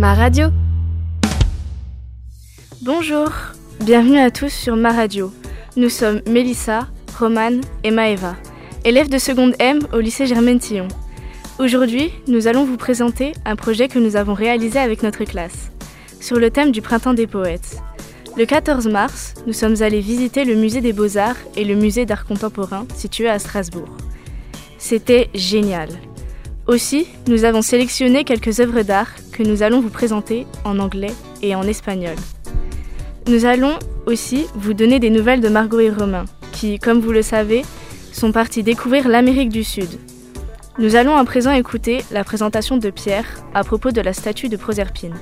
Ma radio. Bonjour, bienvenue à tous sur Ma radio. Nous sommes Mélissa, Romane et Maëva, élèves de seconde M au lycée Germaine-Tillon. Aujourd'hui, nous allons vous présenter un projet que nous avons réalisé avec notre classe, sur le thème du Printemps des poètes. Le 14 mars, nous sommes allés visiter le musée des Beaux-Arts et le musée d'art contemporain situé à Strasbourg. C'était génial. Aussi, nous avons sélectionné quelques œuvres d'art que nous allons vous présenter en anglais et en espagnol. Nous allons aussi vous donner des nouvelles de Margot et Romain, qui, comme vous le savez, sont partis découvrir l'Amérique du Sud. Nous allons à présent écouter la présentation de Pierre à propos de la statue de Proserpine.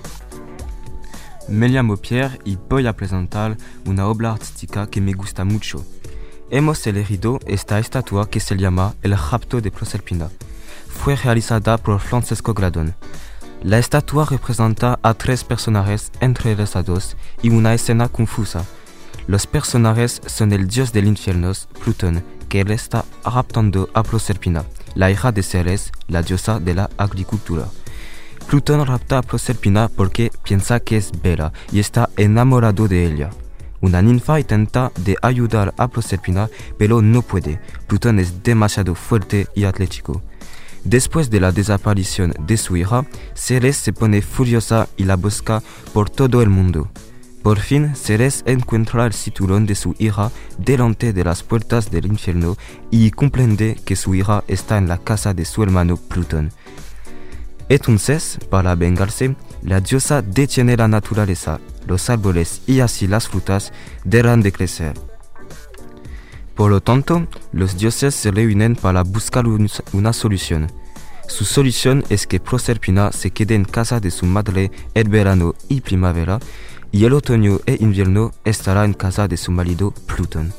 Me llamo Pierre y voy a presentar una obra artística que me gusta mucho. Hemos elegido esta estatua que se llama El rapto de Proserpina. Fue realizada por Francesco Gradon. La estatua representa a tres personajes entrelazados y una escena confusa. Los personajes son el dios del infierno, Plutón, que le está raptando a Proserpina, la hija de Ceres, la diosa de la agricultura. Plutón rapta a Proserpina porque piensa que es bella y está enamorado de ella. Una ninfa intenta de ayudar a Proserpina, pero no puede. Plutón es demasiado fuerte y atlético. Después de la desaparición de su hija, Ceres se pone furiosa y la busca por todo el mundo. Por fin, Ceres encuentra el cinturón de su hija delante de las puertas del infierno y comprende que su hija está en la casa de su hermano Plutón. Entonces, para vengarse, la diosa detiene la naturaleza, los árboles y así las frutas dejan de crecer. Por lo tanto, los dioses se reúnen para buscar una solución. Su solución es que Proserpina se quede en casa de su madre el verano y primavera, y el otoño e invierno estará en casa de su marido Plutón.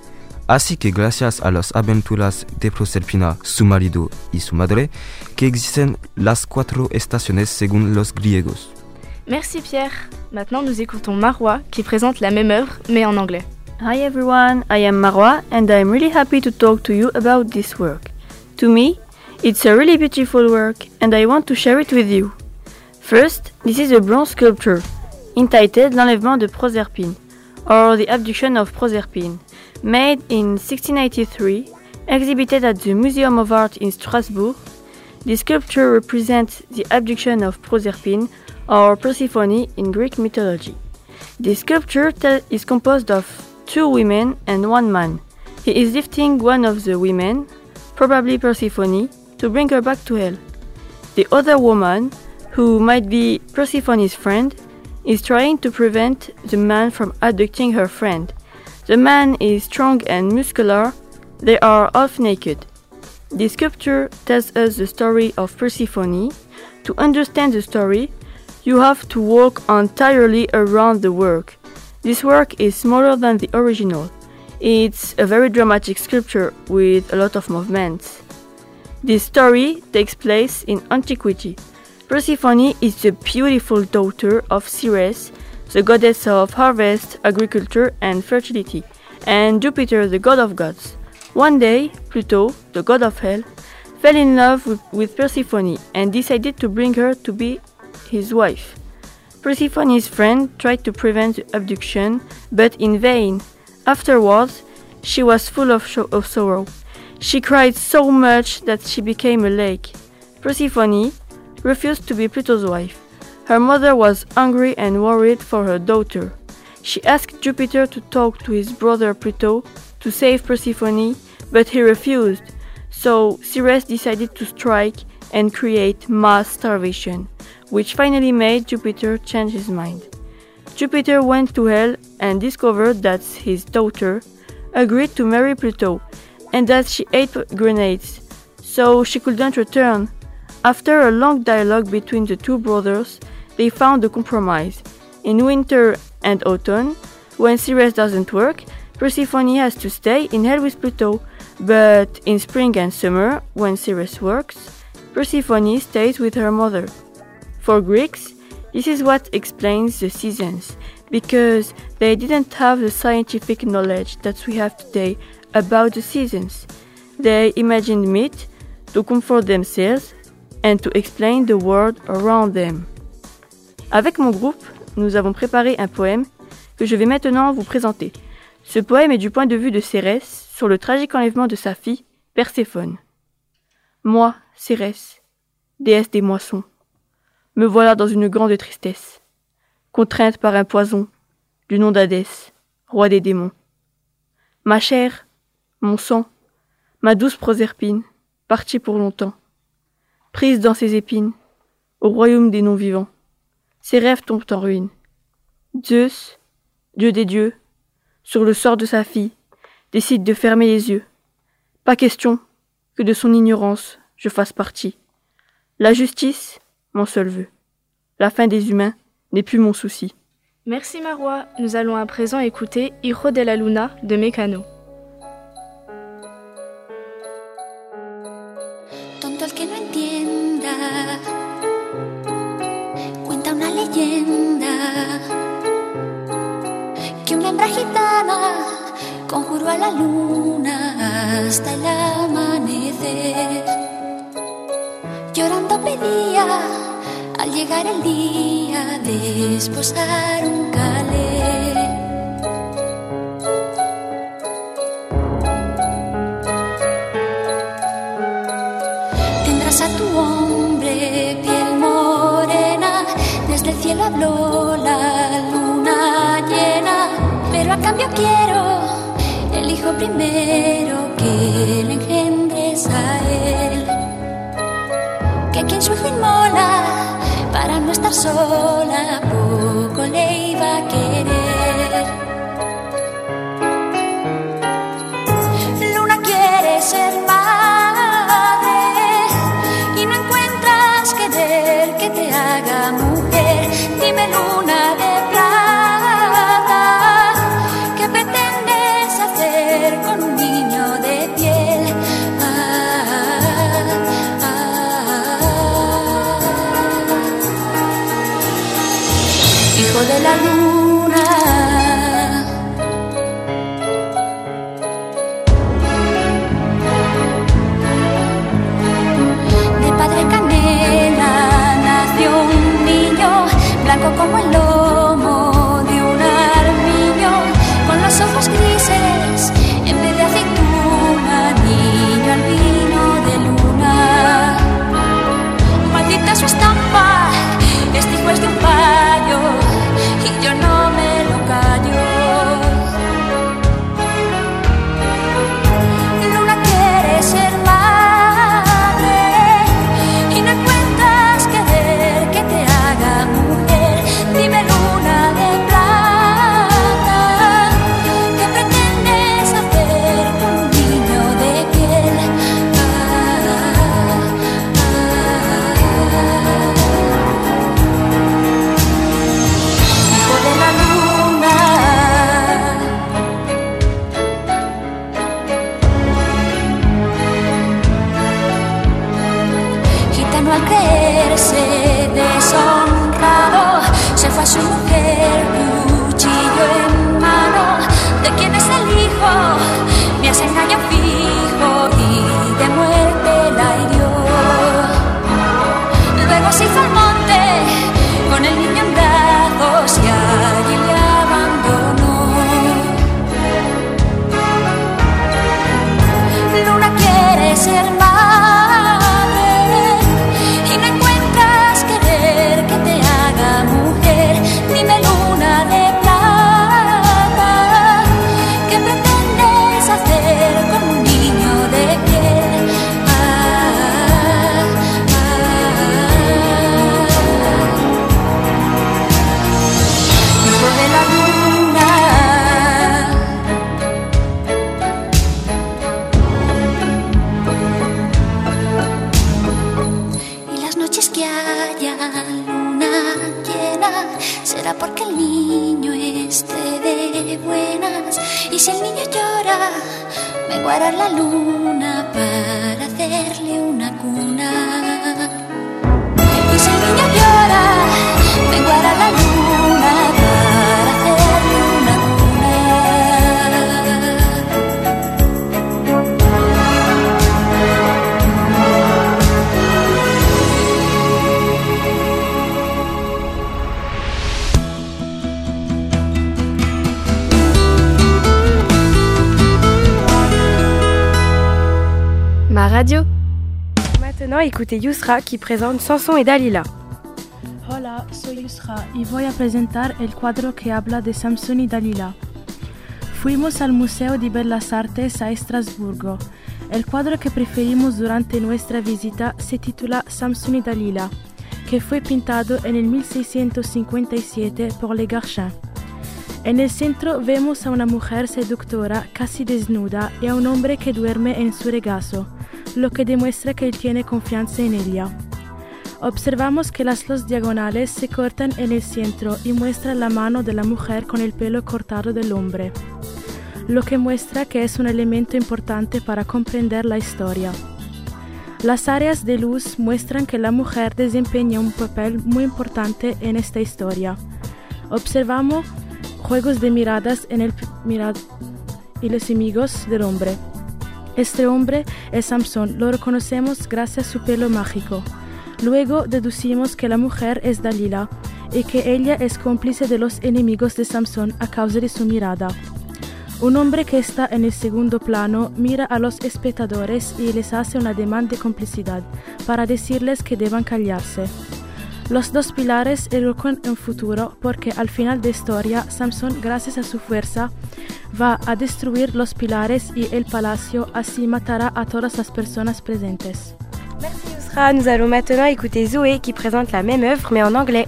Así que gracias a las aventuras de Proserpina, su marido y su madre, que existen las 4 estaciones según los griegos. Merci Pierre. Maintenant, nous écoutons Marois qui présente la même œuvre, mais en anglais. Hi everyone, I am Marois and I'm really happy to talk to you about this work. To me, it's a really beautiful work and I want to share it with you. First, this is a bronze sculpture entitled L'Enlèvement de Proserpine, or The Abduction of Proserpine, made in 1683, exhibited at the Museum of Art in Strasbourg. This sculpture represents the abduction of Proserpine, or Persephone in Greek mythology. This sculpture is composed of 2 women and 1 man. He is lifting one of the women, probably Persephone, to bring her back to hell. The other woman, who might be Persephone's friend, is trying to prevent the man from abducting her friend. The man is strong and muscular. They are half naked. This sculpture tells us the story of Persephone. To understand the story, you have to walk entirely around the work. This work is smaller than the original. It's a very dramatic sculpture with a lot of movements. This story takes place in antiquity. Persephone is the beautiful daughter of Ceres, the goddess of harvest, agriculture, and fertility, and Jupiter, the god of gods. One day, Pluto, the god of hell, fell in love with Persephone and decided to bring her to be his wife. Persephone's friend tried to prevent the abduction, but in vain. Afterwards, she was full of sorrow. She cried so much that she became a lake. Persephone refused to be Pluto's wife. Her mother was angry and worried for her daughter. She asked Jupiter to talk to his brother Pluto to save Persephone, but he refused. So Ceres decided to strike and create mass starvation, which finally made Jupiter change his mind. Jupiter went to hell and discovered that his daughter agreed to marry Pluto and that she ate grenades, so she couldn't return. After a long dialogue between the 2 brothers, they found a compromise. In winter and autumn, when Ceres doesn't work, Persephone has to stay in hell with Pluto, but in spring and summer, when Ceres works, Persephone stays with her mother. For Greeks, this is what explains the seasons, because they didn't have the scientific knowledge that we have today about the seasons. They imagined myth to comfort themselves and to explain the world around them. Avec mon groupe, nous avons préparé un poème que je vais maintenant vous présenter. Ce poème est du point de vue de Cérès sur le tragique enlèvement de sa fille, Perséphone. Moi, Cérès, déesse des moissons, me voilà dans une grande tristesse, contrainte par un poison du nom d'Hadès, roi des démons. Ma chair, mon sang, ma douce Proserpine, partie pour longtemps, prise dans ses épines, au royaume des non-vivants. Ses rêves tombent en ruine. Zeus, dieu des dieux, sur le sort de sa fille, décide de fermer les yeux. Pas question que de son ignorance je fasse partie. La justice, mon seul vœu. La fin des humains n'est plus mon souci. Merci Marwa. Nous allons à présent écouter Hijo de la Luna de Mecano. Tonto el que no entienda, cuenta una leyenda que una hembra gitana conjuró a la luna hasta el amanecer. Llorando pedía al llegar el día de esposar un calé. Tendrás a tu hombre piel morena, desde el cielo habló la luna llena, pero a cambio quiero el hijo primero que le engendres a él, que quien su hijo inmola para no estar sola poco le iba a querer. Luna quiere ser madre y no encuentras querer que te haga mujer. Dime, luna de plata, ¿qué pretendes hacer con un niño de piel? Hijo de la luna, de padre canela nació un niño, blanco como el lomo de un armiño, con los ojos grises en vez de aceituna, niño albino de luna. Maldita su estampa, este hijo es de un payo y yo no me lo callo. Luna quiere ser madre y no encuentras querer que te haga mujer. Dime, luna de plata, ¿qué pretendes hacer con un niño de piel? Hijo de la luna, gitano al creerse deshonrado, se fue a su mujer, cuchillo en mano. ¿De quién es el hijo? Me hace engaño fijo y de muerte la hirió. Luego se hizo al monte con el niño en brazos y allí le abandonó. Luna quiere ser madre y no encuentras querer que te haga mujer. Dime, luna de plata, ¿qué pretendes hacer con un niño de piel? Hijo de la luna, y las noches que haya luna llena será porque el niño esté de buenas. Y si el niño llora, menguará la luna para hacerle una cuna. Y si el niño llora, menguará la luna para hacerle una cuna. Ma radio. Maintenant, écoutez Yusra qui présente Samson et Dalila. Hola, soy Yusra y voy a presentar el cuadro que habla de Samson y Dalila. Fuimos al Museo de Bellas Artes a Estrasburgo. El cuadro que preferimos durante nuestra visita se titula Samson y Dalila, que fue pintado en el 1657 por Le Guerchin. En el centro vemos a una mujer seductora casi desnuda y a un hombre que duerme en su regazo, lo que demuestra que él tiene confianza en ella. Observamos que las dos diagonales se cortan en el centro y muestran la mano de la mujer con el pelo cortado del hombre, lo que muestra que es un elemento importante para comprender la historia. Las áreas de luz muestran que la mujer desempeña un papel muy importante en esta historia. Observamos juegos de miradas en el y los enemigos del hombre. Este hombre es Samson, lo reconocemos gracias a su pelo mágico. Luego deducimos que la mujer es Dalila y que ella es cómplice de los enemigos de Samson a causa de su mirada. Un hombre que está en el segundo plano mira a los espectadores y les hace una demanda de complicidad para decirles que deban callarse. Los dos pilares evocan un futuro porque al final de la historia, Samson, gracias a su fuerza, va a destruir los pilares y el palacio, así matará a todas las personas presentes. Merci Yusra, nous allons maintenant écouter Zoé qui présente la même œuvre mais en anglais.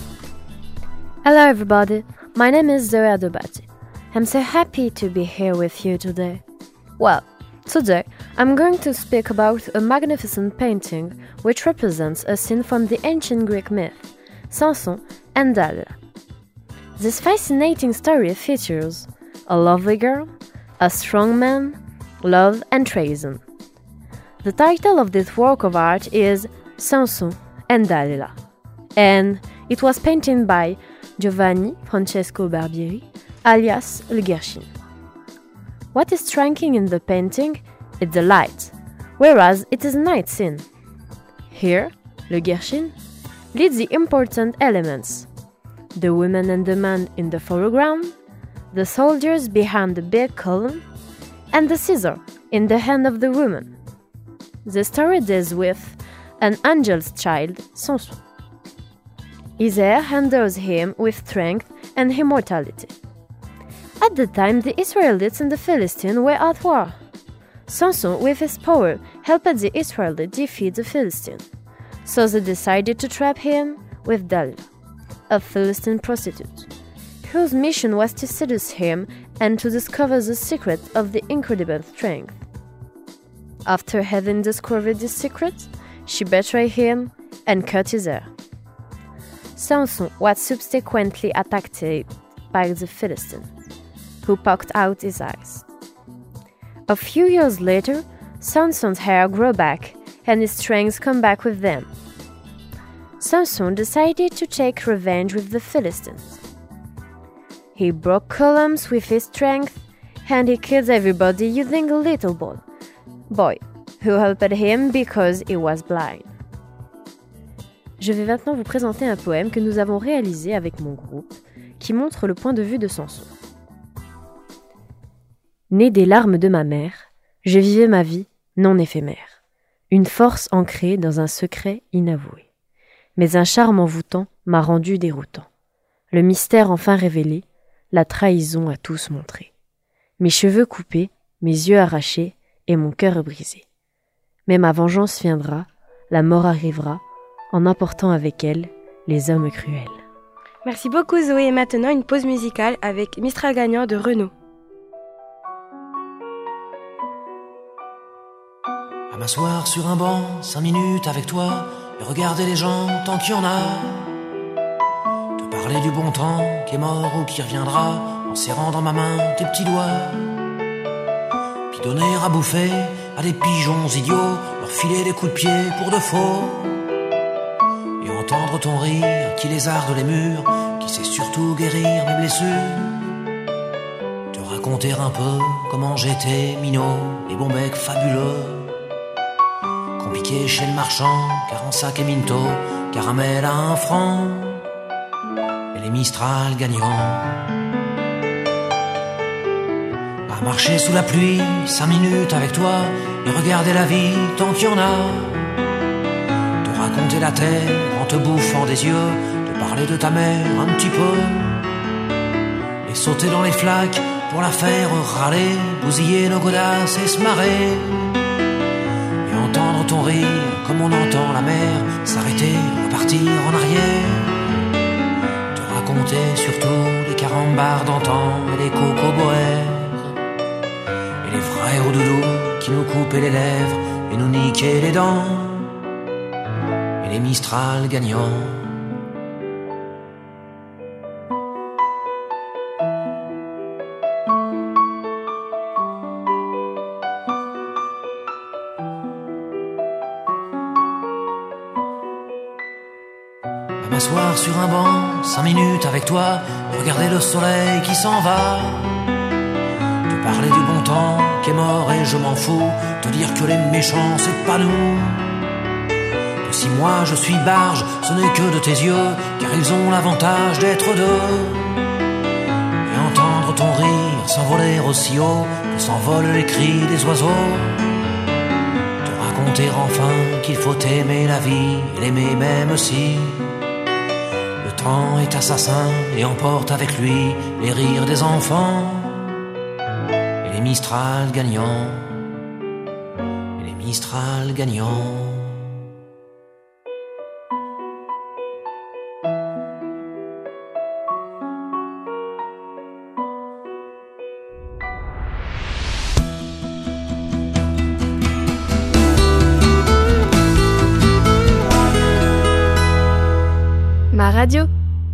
Hello everybody, my name is Zoe Adobati. I'm so happy to be here with you today. Well, today I'm going to speak about a magnificent painting which represents a scene from the ancient Greek myth, Samson and Dalila. This fascinating story features a lovely girl, a strong man, love and treason. The title of this work of art is Samson and Dalila, and it was painted by Giovanni Francesco Barbieri, alias Le Guerchin. What is striking in the painting is the light, whereas it is a night scene. Here, Le Guerchin leads the important elements: the women and the man in the foreground, the soldiers behind the big column, and the scissor in the hand of the woman. The story deals with an angel's child, Samson. His hair endows him with strength and immortality. At the time, the Israelites and the Philistines were at war. Samson, with his power, helped the Israelites defeat the Philistines. So they decided to trap him with Dalila, a Philistine prostitute, whose mission was to seduce him and to discover the secret of the incredible strength. After having discovered this secret, she betrayed him and cut his hair. Samson was subsequently attacked by the Philistines, who poked out his eyes. A few years later, Samson's hair grew back and his strength came back with them. Samson decided to take revenge with the Philistines. He broke columns with his strength and he killed everybody using a little boy who helped him because he was blind. Je vais maintenant vous présenter un poème que nous avons réalisé avec mon groupe qui montre le point de vue de Samson. Né des larmes de ma mère, je vivais ma vie non éphémère, une force ancrée dans un secret inavoué. Mais un charme envoûtant m'a rendu déroutant. Le mystère enfin révélé, la trahison à tous montré. Mes cheveux coupés, mes yeux arrachés et mon cœur brisé. Mais ma vengeance viendra, la mort arrivera, en apportant avec elle les hommes cruels. Merci beaucoup Zoé, et maintenant une pause musicale avec Mistral gagnant de Renaud. À m'asseoir sur un banc, 5 minutes avec toi, et regarder les gens tant qu'il y en a. Te parler du bon temps qui est mort ou qui reviendra, en serrant dans ma main tes petits doigts. Puis donner à bouffer à des pigeons idiots, leur filer des coups de pied pour de faux. Et entendre ton rire qui lézarde les murs, qui sait surtout guérir mes blessures. Te raconter un peu comment j'étais minot, les bons becs fabuleux. Compliqué chez le marchand, car en sac et minto, caramel à 1 franc, et les Mistral gagnants. À marcher sous la pluie, 5 minutes avec toi, et regarder la vie tant qu'il y en a. Te raconter la terre en te bouffant des yeux, te parler de ta mère un petit peu, et sauter dans les flaques pour la faire râler, bousiller nos godasses et se marrer, et entendre ton rire comme on entend la mer s'arrêter, repartir en arrière. Te raconter surtout les carambars d'antan et les cocoboères, et les frères au doudou qui nous coupaient les lèvres et nous niquaient les dents, et les Mistral gagnants. M'asseoir sur un banc, 5 minutes avec toi, regarder le soleil qui s'en va, te parler du bon temps qui est mort et je m'en fous, te dire que les méchants c'est pas nous, que si moi je suis barge, ce n'est que de tes yeux, car ils ont l'avantage d'être deux, et entendre ton rire s'envoler aussi haut que s'envolent les cris des oiseaux, te raconter enfin qu'il faut aimer la vie et l'aimer même si le temps est assassin et emporte avec lui les rires des enfants, et les Mistral gagnants, et les Mistral gagnants. Ma radio.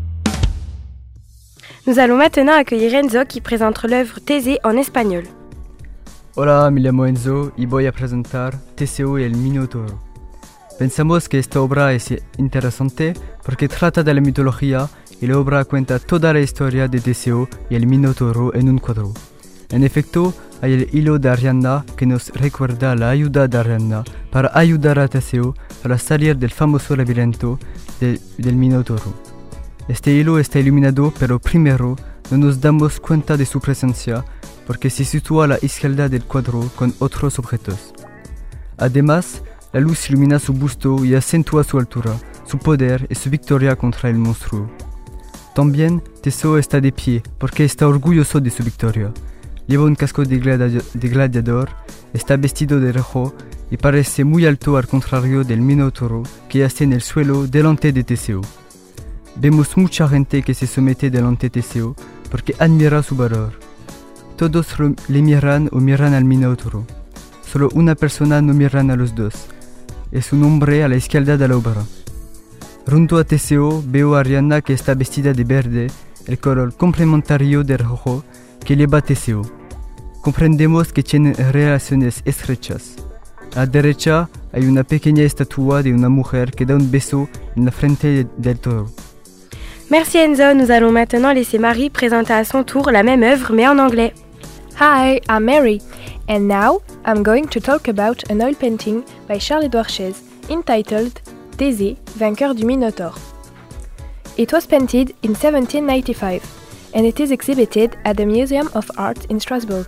Nous allons maintenant accueillir Enzo qui présente l'œuvre Thésée en espagnol. Hola, me llamo Enzo y voy a presentar Teseo y el Minotauro. Pensamos que esta obra es interesante porque trata de la mitología y la obra cuenta toda la historia de Teseo y el Minotauro en un cuadro. En efecto, hay el hilo de Ariadna que nos recuerda la ayuda de Ariadna para ayudar a Teseo para salir del famoso laberinto del Minotauro. Este hilo está iluminado, pero primero no nos damos cuenta de su presencia porque se sitúa a la izquierda del cuadro con otros objetos. Además, la luz ilumina su busto y acentúa su altura, su poder y su victoria contra el monstruo. También Teseo está de pie porque está orgulloso de su victoria. Lleva un casco de gladiador, está vestido de rojo y parece muy alto al contrario del Minotauro que yace en el suelo delante de Teseo. Vemos mucha gente que se somete delante de Teseo porque admira su valor. Todos le miran o miran al Minotauro. Solo una persona no mira a los dos. Es un hombre a la izquierda de la obra. Junto a Teseo veo a Ariadna que está vestida de verde, el color complementario del rojo que lleva Teseo. Comprendemos que tienen relaciones estrechas. A la derecha hay una pequeña estatua de una mujer que da un beso en la frente del toro. Merci Enzo, nous allons maintenant laisser Marie présenter à son tour la même œuvre mais en anglais. Hi, I'm Mary, and now I'm going to talk about an oil painting by Charles-Édouard Chèze entitled Thésée, vainqueur du Minotaure. It was painted in 1795 and it is exhibited at the Museum of Art in Strasbourg.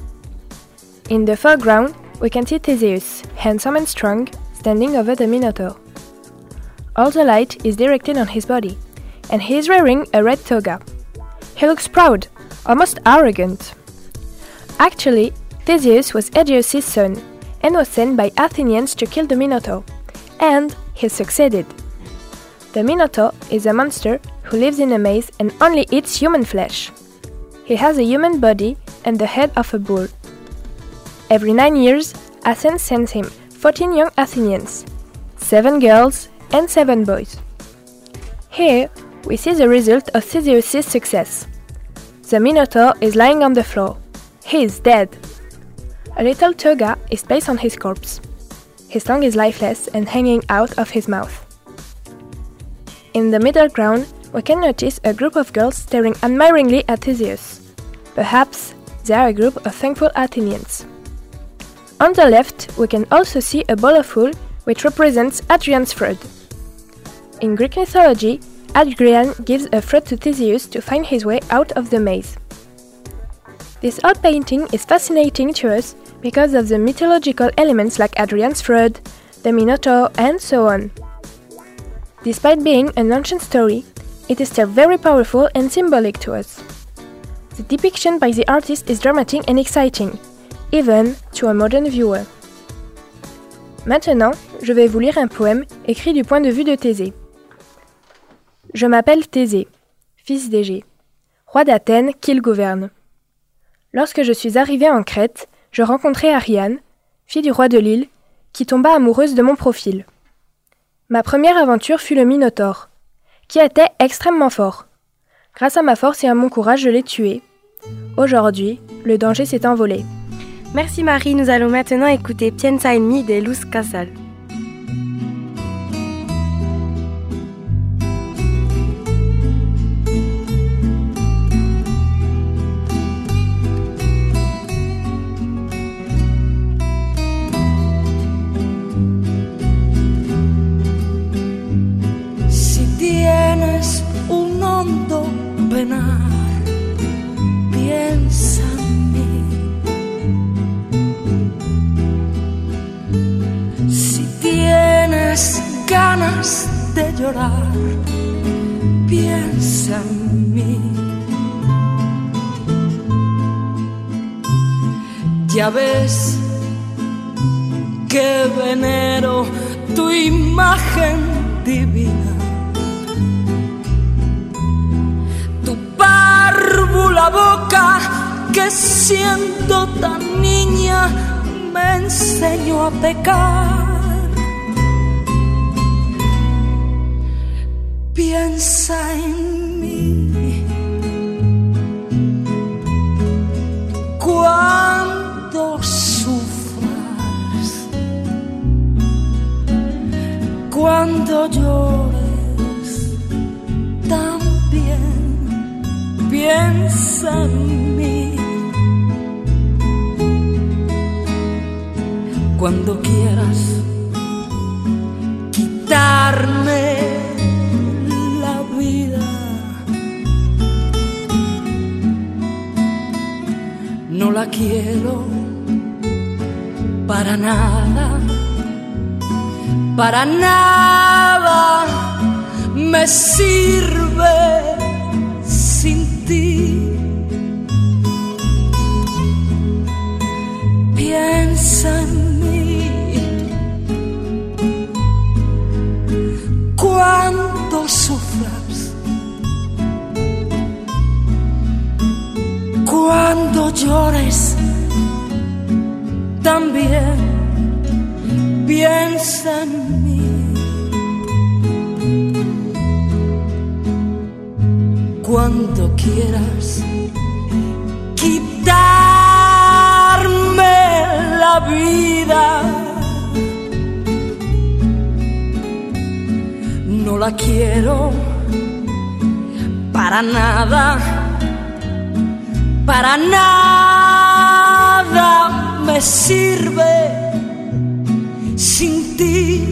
In the foreground, we can see Theseus, handsome and strong, standing over the Minotaur. All the light is directed on his body, and he is wearing a red toga. He looks proud, almost arrogant. Actually, Theseus was Aegeus' son, and was sent by Athenians to kill the Minotaur, and he succeeded. The Minotaur is a monster who lives in a maze and only eats human flesh. He has a human body and the head of a bull. Every 9 years, Athens sends him 14 young Athenians, 7 girls and 7 boys. Here, we see the result of Theseus' success. The Minotaur is lying on the floor. He is dead. A little toga is placed on his corpse. His tongue is lifeless and hanging out of his mouth. In the middle ground, we can notice a group of girls staring admiringly at Theseus. Perhaps they are a group of thankful Athenians. On the left, we can also see a bowl of wool which represents Hadrian's fraud. In Greek mythology, Hadrian gives a fraud to Theseus to find his way out of the maze. This oil painting is fascinating to us because of the mythological elements like Adrian's Flood, the Minotaur, and so on. Despite being an ancient story, it is still very powerful and symbolic to us. The depiction by the artist is dramatic and exciting, even to a modern viewer. Maintenant, je vais vous lire un poème écrit du point de vue de Thésée. Je m'appelle Thésée, fils d'Égée, roi d'Athènes qu'il gouverne. Lorsque je suis arrivée en Crète, je rencontrai Ariane, fille du roi de l'île, qui tomba amoureuse de mon profil. Ma première aventure fut le Minotaure, qui était extrêmement fort. Grâce à ma force et à mon courage, je l'ai tué. Aujourd'hui, le danger s'est envolé. Merci Marie, nous allons maintenant écouter Piensa en mí de Luz Casal. Si tienes un hondo penar, piensa en mí. Si tienes ganas de llorar, piensa en mí. Ya ves que venero tu imagen divina, tu párvula boca que siendo tan niña me enseñó a pecar. Piensa en mí cuando sufras, cuando llores también. Piensa en mí cuando quieras quitarme la vida. No la quiero para nada, para nada me sirve sin ti. Piensa en mí cuando sufras, cuando llores también. Piensa en mí cuando quieras quitarme la vida. No la quiero para nada, para nada me sirve sin ti.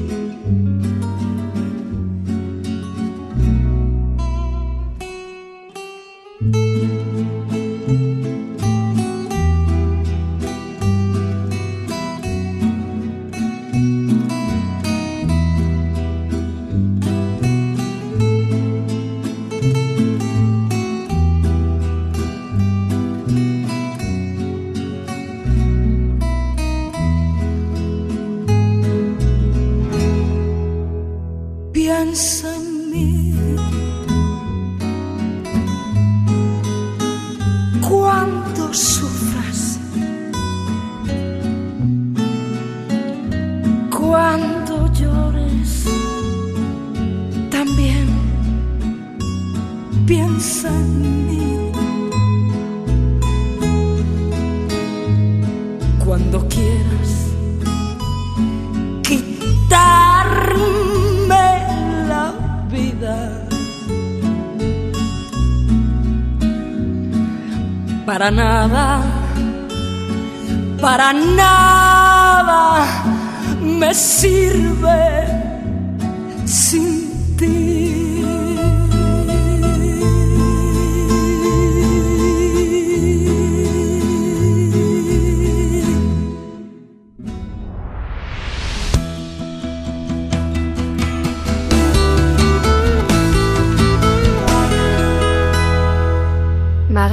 Piensa en mí cuando sufras, cuando llores también. Piensa en mí cuando quieras quitarme la vida. Para nada, para nada me sirve sin ti.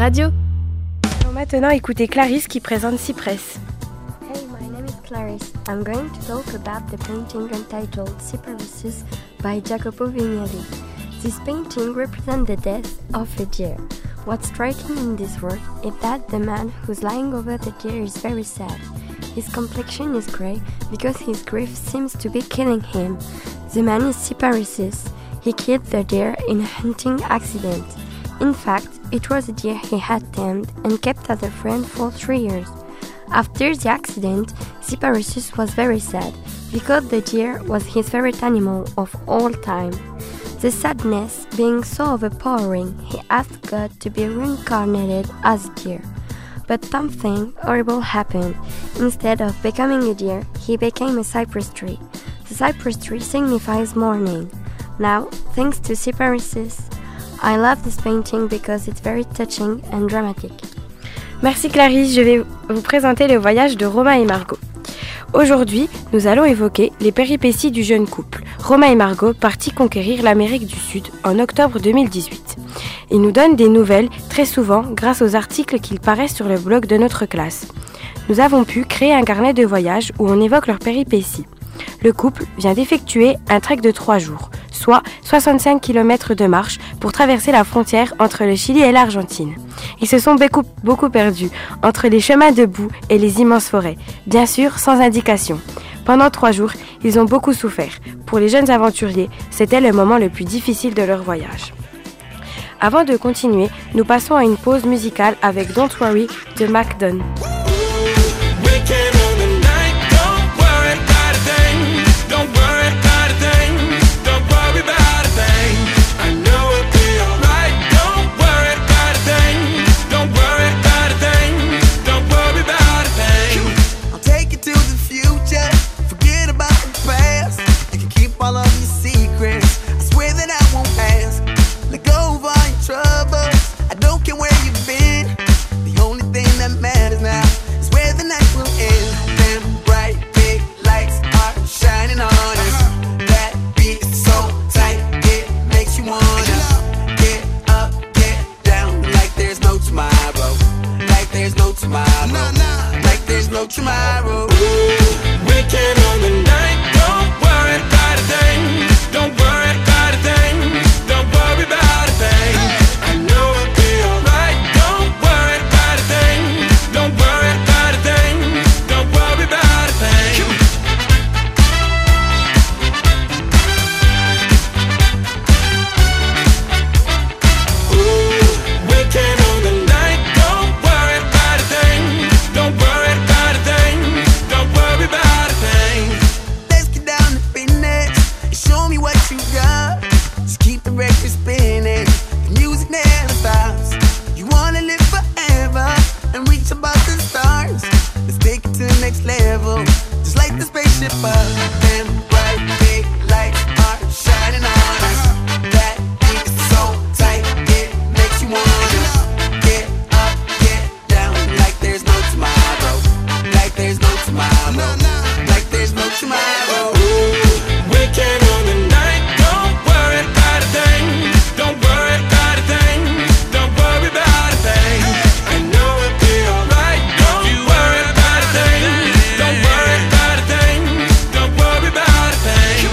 radio. Nous allons maintenant écouter Clarisse qui présente Cypress. Hey, my name is Clarisse. I'm going to talk about the painting entitled Cypresses by Jacopo Vignelli. This painting represents the death of a deer. What's striking in this work is that the man who's lying over the deer is very sad. His complexion is grey because his grief seems to be killing him. The man is Cypresses. He killed the deer in a hunting accident. In fact, it was a deer he had tamed and kept as a friend for 3 years. After the accident, Cypresses was very sad because the deer was his favorite animal of all time. The sadness being so overpowering, he asked God to be reincarnated as a deer. But something horrible happened. Instead of becoming a deer, he became a cypress tree. The cypress tree signifies mourning. Now, thanks to Cypresses, I love this painting because it's very touching and dramatic. Merci Clarisse, je vais vous présenter le voyage de Romain et Margot. Aujourd'hui, nous allons évoquer les péripéties du jeune couple, Romain et Margot, partis conquérir l'Amérique du Sud en octobre 2018. Ils nous donnent des nouvelles très souvent grâce aux articles qu'ils paraissent sur le blog de notre classe. Nous avons pu créer un carnet de voyage où on évoque leurs péripéties. Le couple vient d'effectuer un trek de 3 jours, soit 65 km de marche pour traverser la frontière entre le Chili et l'Argentine. Ils se sont beaucoup perdus entre les chemins de boue et les immenses forêts, bien sûr sans indication. Pendant 3 jours, ils ont beaucoup souffert. Pour les jeunes aventuriers, c'était le moment le plus difficile de leur voyage. Avant de continuer, nous passons à une pause musicale avec Don't Worry de MacDon. Tomorrow, weekend on the night. Don't worry about a thing. Don't worry about a thing. Don't worry about a thing. I know it'll be alright. Don't worry about a thing. Don't worry about a thing. Don't worry about a thing. Ooh, weekend on the night. Don't worry about a thing. Don't worry. Let's get down to business and show me what you got. Just keep the record spinning, the music never stops. You wanna live forever and reach above the stars. Let's take it to the next level, just like the spaceship up. Them bright big lights are shining on us. That beat is so tight, it makes you wanna get up, get down, like there's no tomorrow. Like there's no tomorrow. Like there's no tomorrow. Ooh, weekend on the night. Don't worry about a thing. Don't worry about a thing. Don't worry about a thing. I know it'll be alright. Don't you worry about a thing. Don't worry about a thing. Don't worry about a thing.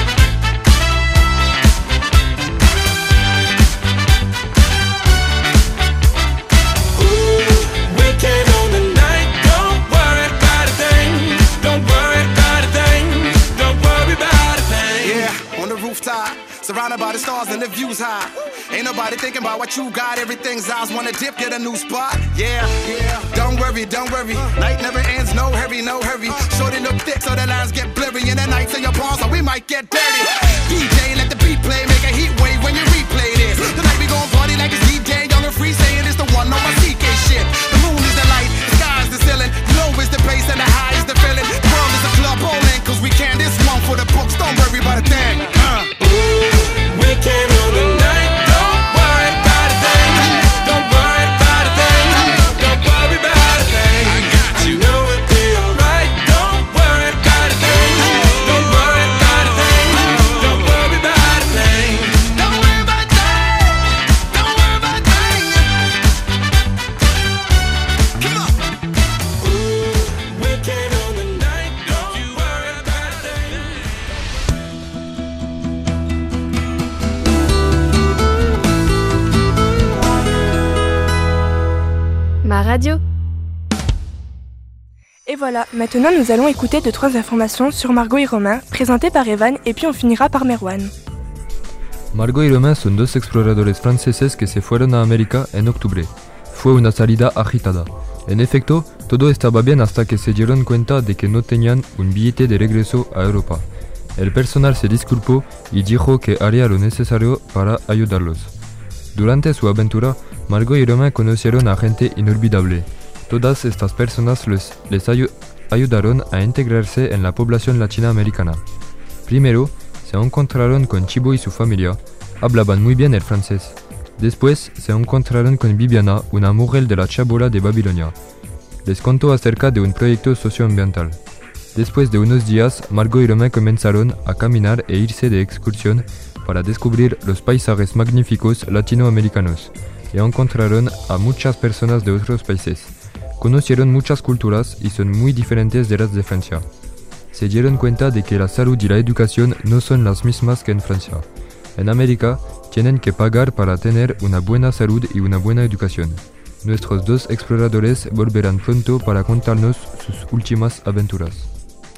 Ooh, weekend on the night. Don't worry about a thing. Don't worry about a thing. Don't worry about a thing. Yeah, on the rooftop, surrounded by the stars and the views high. Ain't nobody thinking about what you got. Everything's ours. Wanna dip, get a new spot. Yeah, yeah. Don't worry, don't worry. Night never ends. No hurry, no hurry. Shorty look thick, so the lines get blurry. And the nights in your palms, so we might get dirty. DJ, let the beat play, make a heat wave when you replay this. Tonight we gon' party like it's DJ Young and Free, saying it's the one on my CK shit. The moon is the light, the sky is the ceiling. Low is the bass and the high is the feeling. The world is a club bowling, cause we can. This one for the books, don't worry about a thing. Ooh, weekend on the night. Don't worry about a thing. Don't worry about a thing. Don't worry about a thing. I know it'll be alright. Don't worry about a thing. Don't worry about a thing. radio. Et voilà, maintenant nous allons écouter 2-3 informations sur Margot et Romain, présentées par Evan, et puis on finira par Merwan. Margot y Romain son dos exploradores franceses que se fueron a América en octubre. Fue una salida agitada. En efecto, todo estaba bien hasta que se dieron cuenta de que no tenían un billete de regreso a Europa. El personal se disculpó y dijo que haría lo necesario para ayudarlos. Durante su aventura, Margot y Romain conocieron a gente inolvidable. Todas estas personas les ayudaron a integrarse en la población latinoamericana. Primero, se encontraron con Chibo y su familia. Hablaban muy bien el francés. Después, se encontraron con Viviana, una mujer de la chabola de Babilonia. Les contó acerca de un proyecto socioambiental. Después de unos días, Margot y Romain comenzaron a caminar e irse de excursión para descubrir los paisajes magníficos latinoamericanos y encontraron a muchas personas de otros países. Conocieron muchas culturas y son muy diferentes de las de Francia. Se dieron cuenta de que la salud y la educación no son las mismas que en Francia. En América, tienen que pagar para tener una buena salud y una buena educación. Nuestros dos exploradores volverán pronto para contarnos sus últimas aventuras.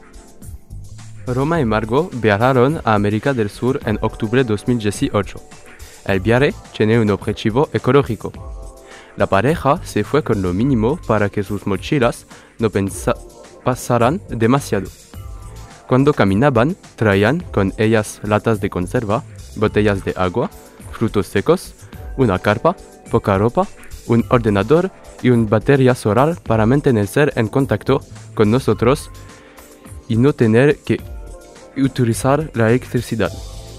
Romain y Margot viajaron a América del Sur en octubre de 2018. El viaje tiene un objetivo ecológico. La pareja se fue con lo mínimo para que sus mochilas no pasaran demasiado. Cuando caminaban, traían con ellas latas de conserva, botellas de agua, frutos secos, una carpa, poca ropa, un ordenador y una batería solar para mantenerse en contacto con nosotros y no tener que utilizar la electricidad.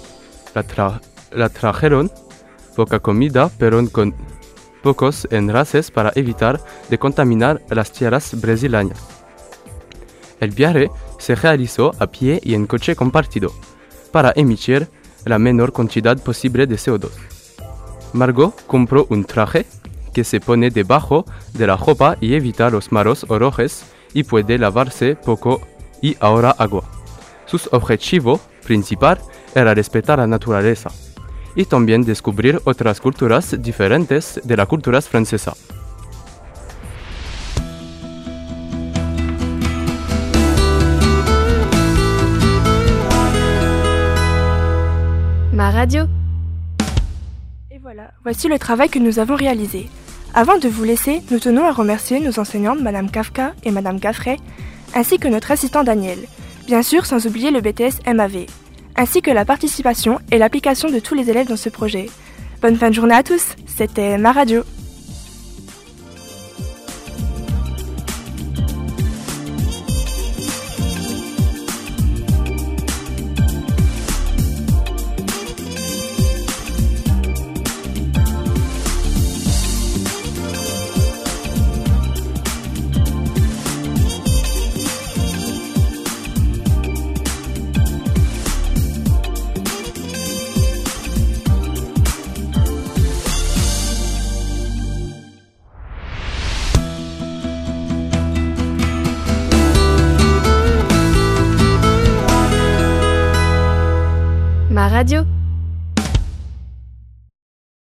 La trajeron poca comida, pero con pocos enrases para evitar de contaminar las tierras brasileñas. El viaje se realizó a pie y en coche compartido, para emitir la menor cantidad posible de CO2. Margot compró un traje que se pone debajo de la ropa y evita los malos olores y puede lavarse poco y ahorra agua. Su objetivo principal era respetar la naturaleza y también descubrir otras culturas diferentes de la cultura francesa. Ma radio. Et voilà, voici le travail que nous avons réalisé. Avant de vous laisser, nous tenons à remercier nos enseignantes Madame Kafka et Madame Gaffray, ainsi que notre assistant Daniel. Bien sûr, sans oublier le BTS MAV, ainsi que la participation et l'application de tous les élèves dans ce projet. Bonne fin de journée à tous, c'était Ma Radio. Ma radio.